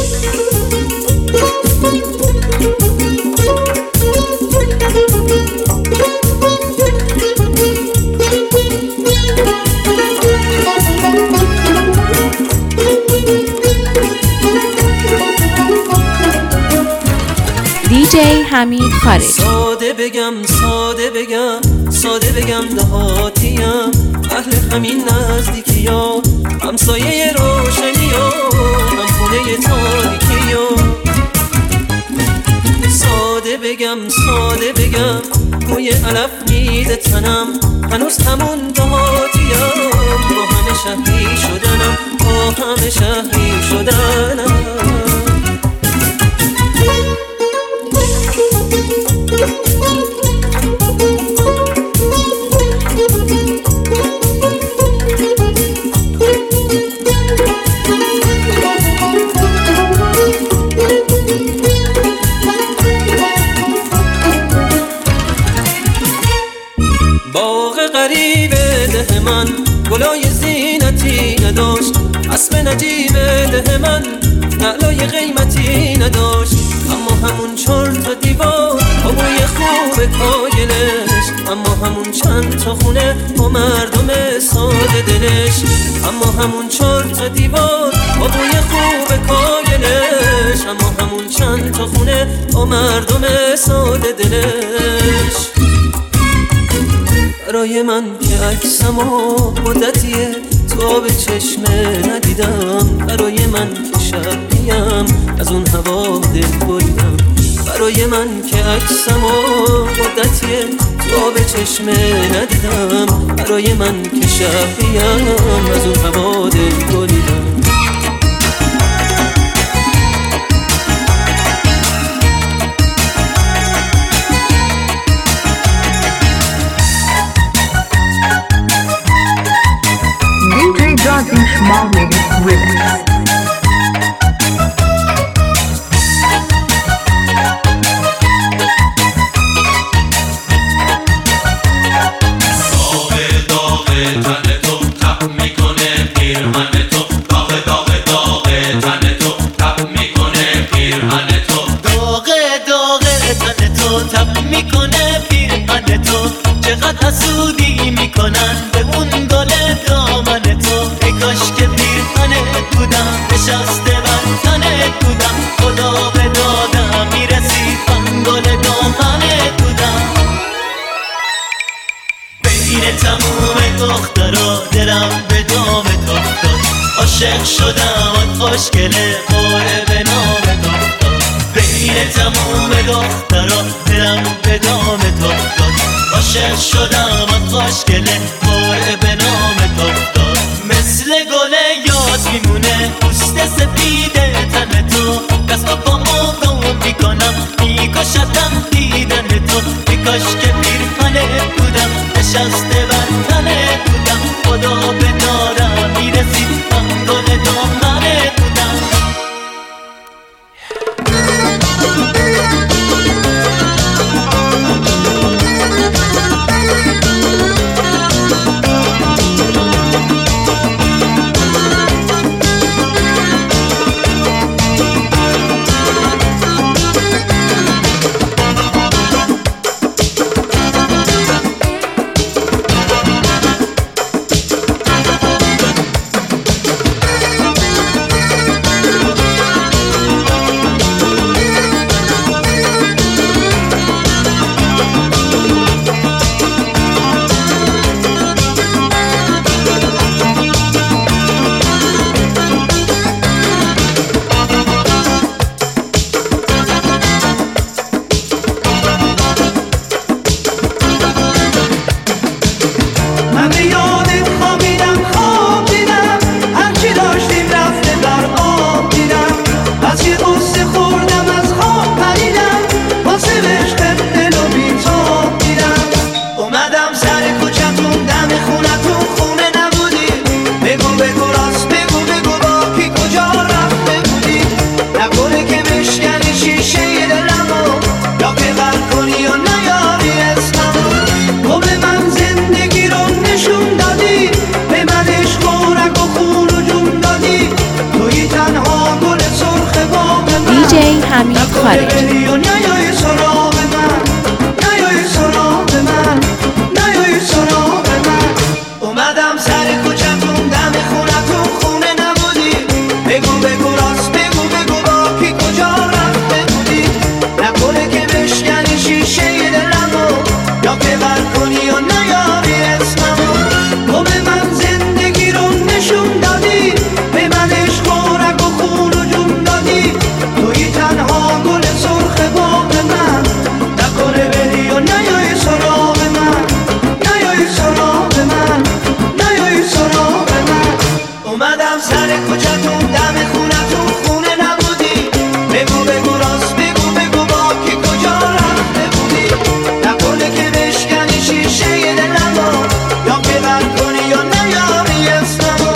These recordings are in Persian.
DJ حمید خارج. ساده بگم دهاتیم، اهل همین نزدیکی ها، همسایه روشنی ها، هم خونه تاریکی ها. ساده بگم موی علف میده تنم، هنوز همون دهاتیم، با همه شهری شدنم. باغ غریب ده من گلای زینتی نداشت، اسب نجیب ده من نعلای قیمتی نداشت، اما همون 4 تا دیوار با بوی خوب کاگلش، اما همون چند تا خونه با مردم ساده دلش، اما همون 4 تا دیوار با بوی خوب کاگلش، اما همون چند تا خونه با مردم ساده دلش. برای من که عکسمو مدتیه تا به چشمه ندیدم، برای من که شبیم از اون هوا دل بریدم، برای من که عکسمو مدتیه تا به چشمه ندیدم، برای من که شبیم از اون هوا دل بریدم. Marley Remix. چقدر حسودی میکنن به اون گل دامن تو، ای کاش که پیرهنت بودم، نشسته بر تنت بودم، خدا به دادم میرسید من گل دامنت بودم. بین تموم دخترا دلم به دامت افتاد، عاشق شدم آن خوشگله باره به نامت افتاد. بین تموم دخترا دلم به دامت افتاد، عاشق شدم آن خوشگله باره به نامت افتاد. مثل گل یاد میمونه پوست سفید تن تو، دست با پامو گم میکنم میکشدم دیدن تو، ای کاش که پیرهنت بودم، نشسته بر تنت بودم، خدا به دادم میرسید من گل دامنت بودم. حمید خارجی. اومدم سر کوچه‌تون دم خونتون خونه نبودی، بگو بگو راست بگو بگو با کی کجا رفته بودی، نکنه که بشکنی شیشه دلمو یا که بر کنی یا نیاری اسممو. تو به من زندگی رو نشون دادی، به من عشق و رگ و خون و جون دادی، توی تنها گل سرخ باغ من، نکنه بری یا نیای سراغ من، نیای سراغ من، نیای سراغ من. اومدم سر کوچه‌تون دم خونتون خونه نبودی، بگو بگو راست بگو بگو با کی کجا رفته بودی، نکنه که بشکنی شیشه دلمو یا که بر کنی یا نیاری اسممو.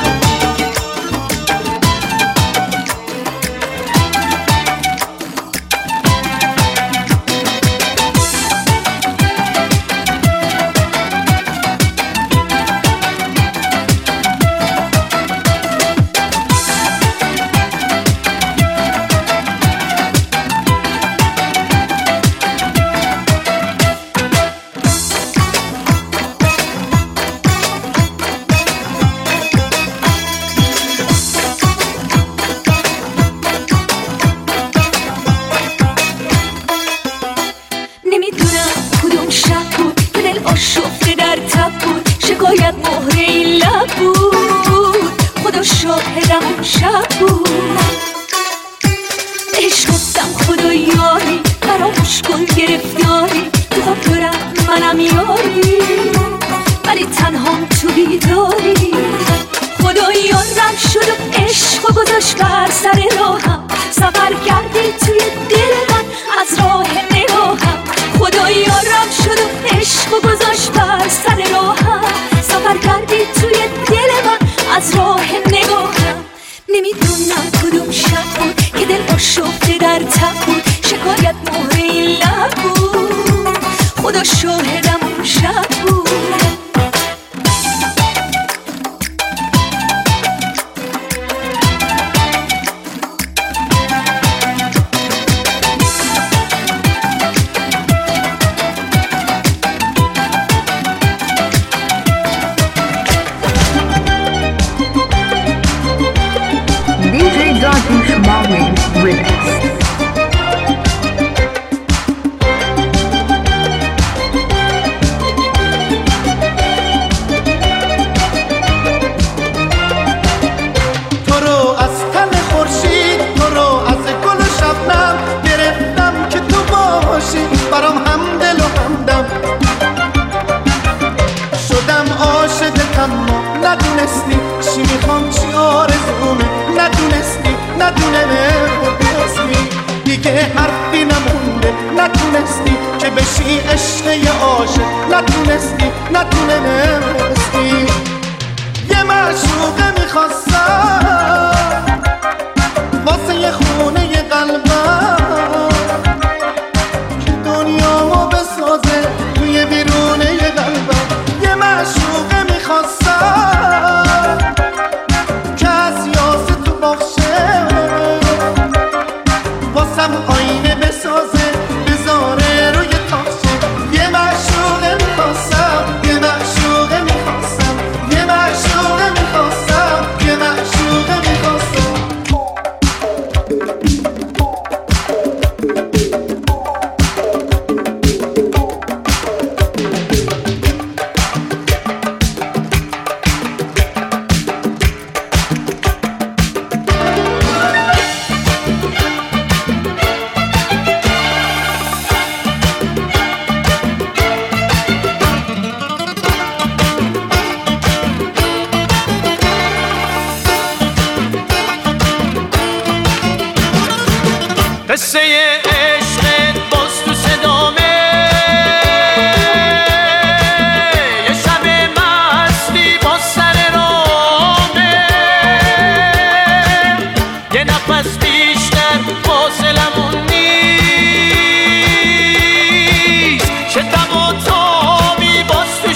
نمیدونم کدوم شب بود که دل آشفته در تب بود، شکایت مهره این لب بود، خدا شاهدم اون شب بود. عشق گفتم خدا یاری، فراموش کن گرفتاری، تو خواب دارم منم یاری، ولی تنهام تو بیداری. خدا یارم شد و عشق و گذاشت بر سر راهم، سفر کردی توی دل من از راه نگاهم. خدا یارم شد و عشق و گذاشت بر سر راهم، سفر کردی توی دل من از راه نگاهم. نمیدونم کدوم شب بود که دل آشفته در تب بود، شکایت مهره این لب بود، خدا شاهدم اون شب بود. DJ Darius Marvin Remix. تو رو از تن خورشید، تو رو از گل و شبنم گرفتم که تو باشی برام همدل و همدم. شدم عاشقت اما ندونستی چی میخوام چی آرزومه، ندونستی دیگه حرفی نمونده، نتونستی که بشی عشق یه عاشق، نتونستی یه معشوقه میخواستم واسه یه خونه یه قلبم که دنیامو بسازه توی بیرونه یه قلبم. یه معشوقه میخواستم که از یاسه تو باشه، واسم آینه بسازه بذاره روی تاخچه. یه معشوقه میخواستم، یه معشوقه میخواستم، یه معشوقه میخواستم، یه معشوقه میخواستم. قصه عشقت باز تو صدامه، یه شب مستی با سر رامه، یه نفس بیشتر فاصلمون نیست، شتم و تابی باز تو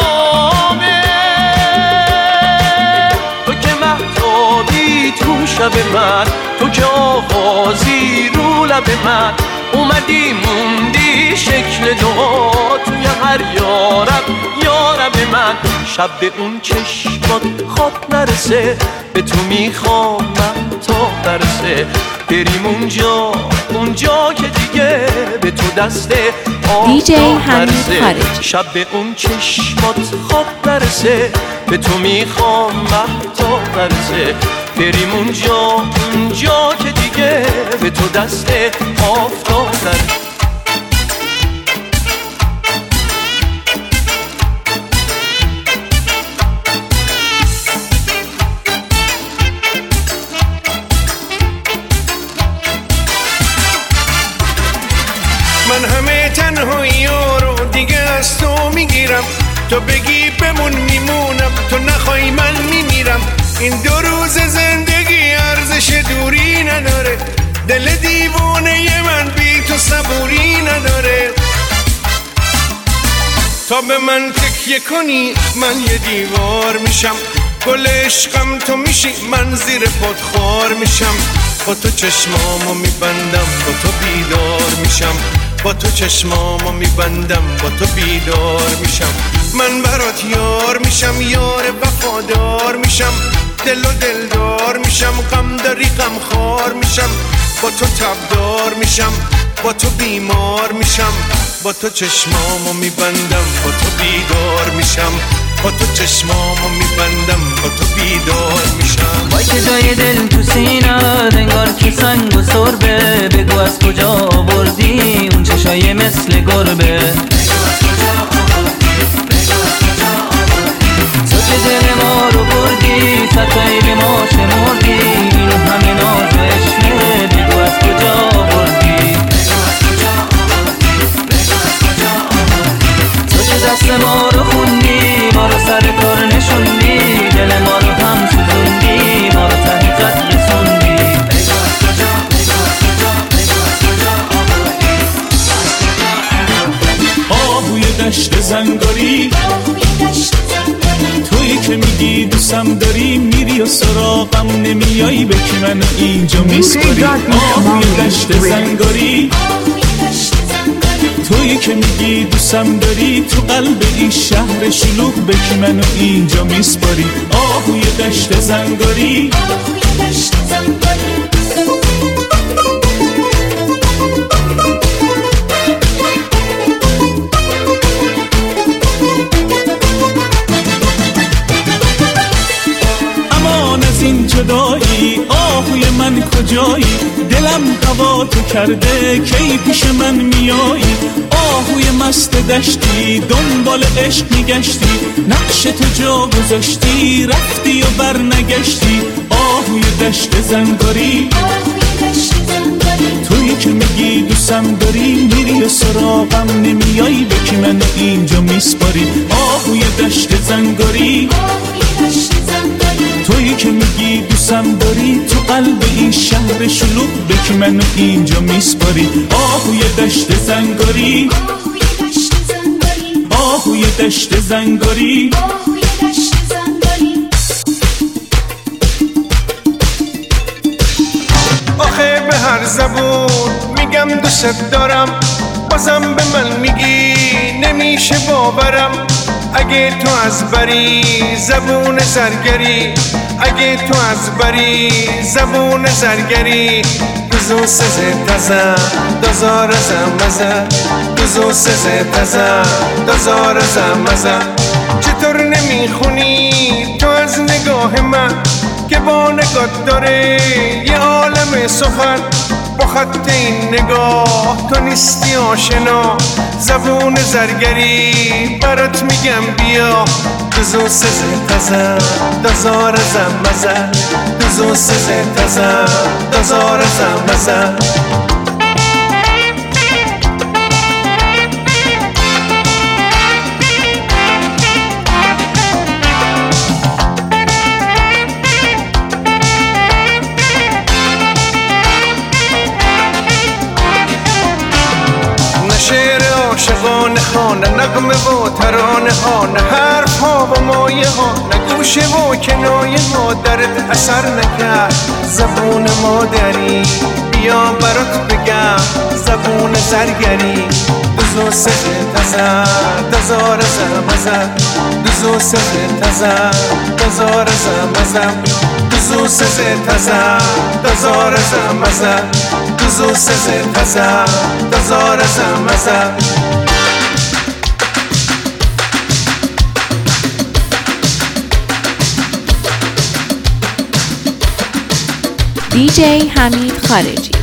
شبامه، تو که مهتابی تو شب لب من، تو که آغازی رو لب من. اومدی موندی شکل دعا توی هر یارب من. شب به اون چشمات خواب نرسه، به تو میخوام من تا برسه. بریم اونجا که دیگه به تو دست DJ آفتاب حمید نرسه. خارج. شب به اون چشمات خواب نرسه، به تو میخوام من تا برسه. بریم اونجا که دیگه به تو دست آفتاب نرسه. من همه تنهایی رو دیگه از تو میگیرم، تو بگی بمون میمونم، تو نخوای من میمیرم. این 2 روز زندگی ارزش دوری نداره، دل دیوونه من بی تو صبوری نداره. تا به من تکیه کنی من یه دیوار میشم، گل عشقم تو میشی من زیر پات خار میشم. با تو چشمامو میبندم با تو بیدار میشم، با تو چشمامو میبندم با تو بیدار میشم. من برات یار میشم، یار وفادار میشم، دل و دلدار میشم. غم داری غم خار میشم، با تو تبدار میشم، با تو بیمار میشم. با تو چشمامو میبندم با تو بیدار میشم، با تو چشمامو میبندم با تو بیدار میشم. وای که جای دل تو سینه انگار که سنگ و سربه، بگو از کجا آوردی اون چشای مثل گربه. تو که دل ما رو بردی، ستایی به ما شمردی، این همه ناز و عشقه، بگو از کجا آوردی. تو که دست ما رو خوندی، ما رو سر کار نشوندی، دل ما رو هم سوزوندی، ما رو ته خط رسوندی. آهوی دشت زنگاری، تویی که میگی دوستم داری، میری و سراغم نمیایی، به کی منو اینجا میسپاری. آهوی دشت زنگاری، تویی که میگی دوستم داری، تو قلب این شهر شلوغ، به کی منو اینجا میسپاری. آهوی دشت زنگاری. امان از این جدایی، آهوی من کجایی، دلم هوا تو کرده، کی پیش من میایی. آهوی مست دشتی، دنبال عشق میگشتی، نقش تو جا گذاشتی، رفتی و بر نگشتی. آهوی دشت زنگاری، تویی که میگی دوستم داری، میری و سراغم نمیایی، به کی منو اینجا میسپاری. آهوی دشت زنگاری، تویی که میگی دوستم داری، تو قلب این شهر شلوغ، به کی منو اینجا میسپاری. آهوی دشت زنگاری، آهوی دشت زنگاری. آخه به هر زبون میگم دوست دارم، بازم به من میگی نمیشه باورم. اگه تو از بری زبون زرگری، اگه تو از بری زبون زرگری، دوزو سزه تزه دازار زمزه، دوزو سزه تزه دازار زمزه. چطور نمیخونی تو از نگاه من که با نگات داره یه عالم سخن؟ با خط این نگاه تو نیستی آشنا، زبون زرگری برات میگم بیا. دوزو سزه تزه دازار زمزه، دوزو سزه تزه دازار زمزه. شعر عاشقانه ها، نه نغمه و ترانه ها، نه حرف ها و مایه ها، نه گوشه و کنایه ها درت اثر نکرد زبون مادری. بیا برات بگم زبون زرگری. دوزو سه تزر دزار زمزم، دوزو سه تزر دزار زمزم، دوزو سه تزر دزار زمزم، دوزو سه تزر دزار زمزم. DJ حمید خارجی.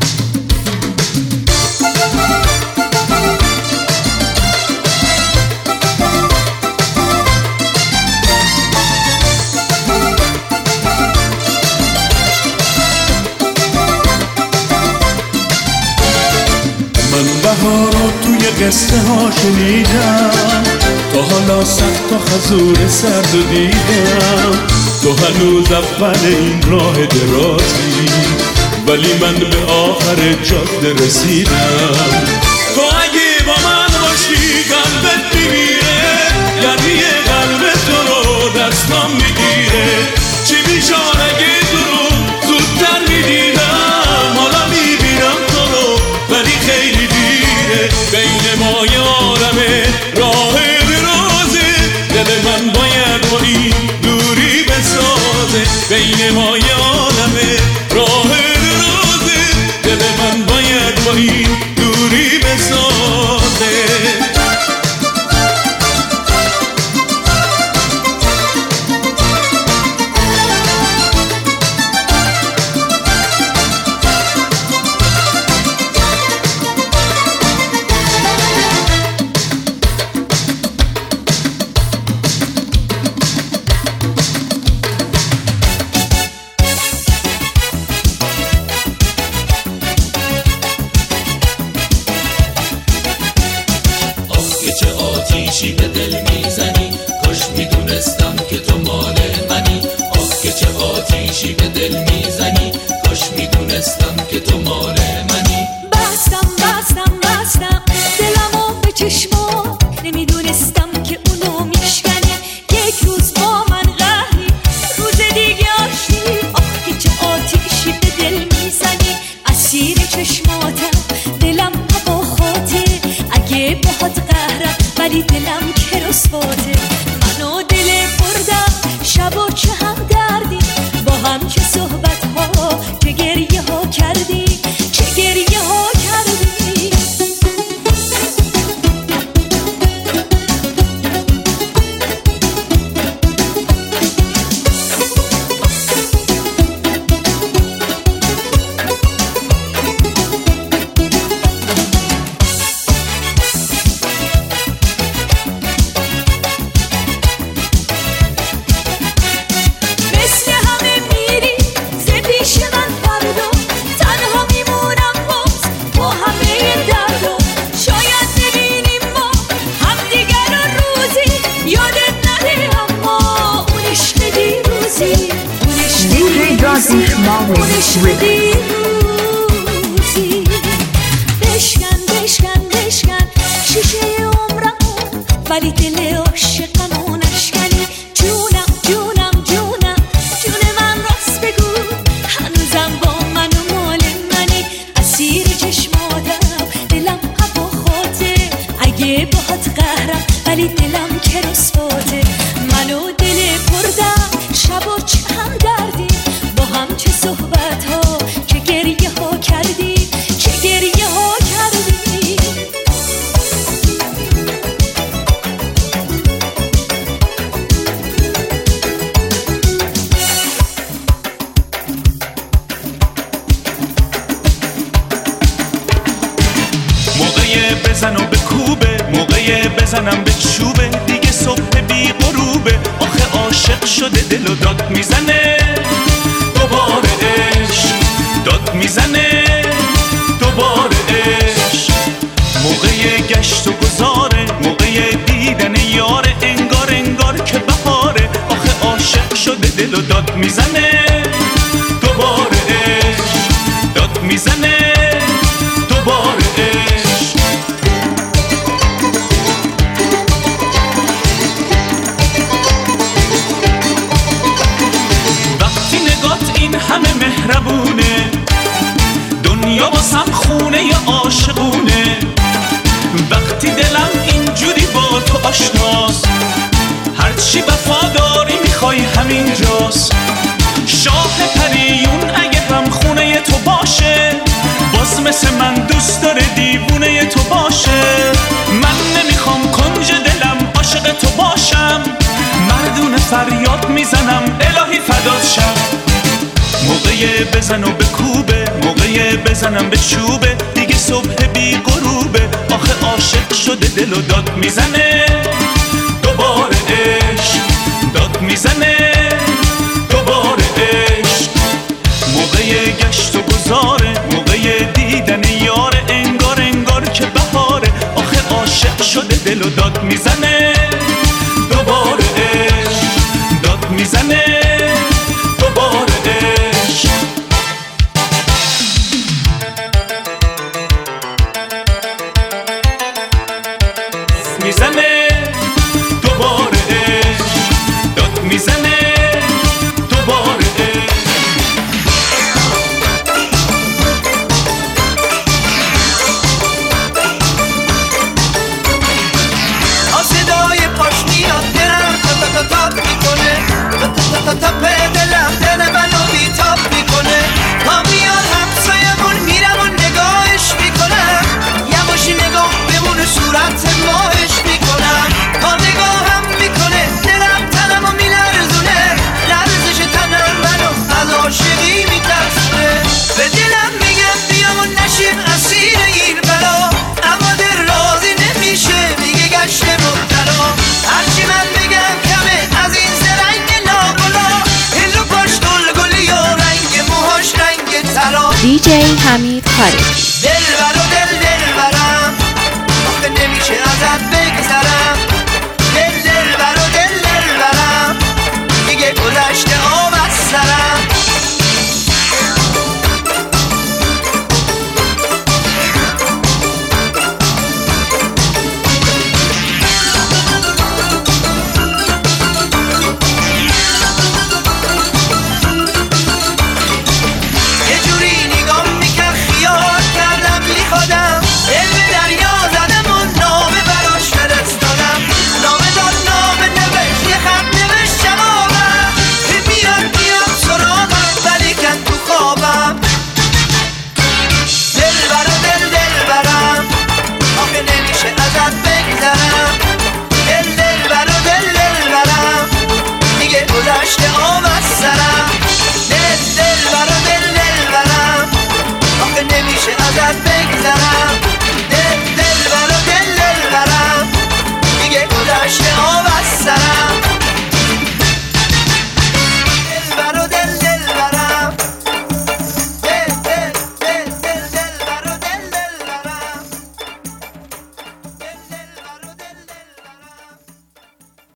من بهارو توی قصه ها شنیدم، تا حالا سخت تا خزور سرد و دیدم. تو هنوز اول این راه درازی، ولی من به آخر جاده رسیدم. تو اگه با من باشی قلبت میمیره، یعنی قلب تو رو دستم میگیره. چی میشان اگه تو رو زودتر میدیدم، حالا میبینم تو رو ولی خیلی دیره. بین ما یارمه راه درازه، دل من باید با این دوری بسازه. بین ما یارمه راه درازه، دل من باید با این دوری بسازه. بشکن بشکن بشکن شیشه عمرمو، ولی دل عاشقمو نشکنی. جونم جونم جونم جون من راست بگو، هنوزم با من و مال منی. اسیر چشماتم دلم هواخاته، اگه باهات قهرم ولی دلم که رسواته. من و دل پردم شب و چه هم دردیم، با هم چه صحبت ها، چه گریه ها کردیم، چه گریه ها کردیم. موقع بزن و به کوبه، موقع بزنم به چوبه، دیگه صبح بی غروبه. آخه عاشق شده دل و داد میزنه، دوباره عشق داد میزنه، دوباره عشق. موقع گشت و گذاره، موقع دیدن یاره، انگار انگار که بهاره. آخه عاشق شده دل و داد میزنه، دوباره عشق داد میزنه، دوباره عشق. دنیا واسم خونه ی عاشقونه. وقتی دلم اینجوری با تو آشناست، هرچی وفاداری میخوای همینجاست. شاه پریون اگه هم خونه تو باشه، باز مثل من دوست داره دیوونه تو باشه. من نمیخوام کنج دلم عاشق تو باشم، مردونه فریاد میزنم الهی فدات شم. موقع بزن و بکوبه، موقع بزنم به چوبه، دیگه صبح بی غروبه. آخه عاشق شده دل و داد میزنه، دوباره عشق داد میزنه، دوباره عشق. موقع گشت و گذاره، موقع دیدن یاره، انگار انگار که بهاره. آخه عاشق شده دل و داد میزنه، دوباره عشق داد میزنه، دوباره عشق. میزنه دوباره عشق داد میزنه، دوباره عشق. صدای پاش میاد دلم تا تا تا تاپ میکنه، تا تا تا تا به دلم دل منو بیتاب میکنه. تا میاد همسایمون میرم و نگاهش میکنم، یواشی نگاه بمونه صورت ماهش میکنم. تا نگاهم میکنه دلم تنمو میلرزونه، لرزش تنم منو از عاشقی میترسونه. به دلم میگم بیام و نشیم اسیر این بلا، اما دل راضی نمیشه میگه گشت مبتلا. هرچی من بگم کمه از این زرنگ ناگلا، هلو پاش گل گلی و رنگ موهاش رنگ طلا. DJ حمید خارجی. دل برو دل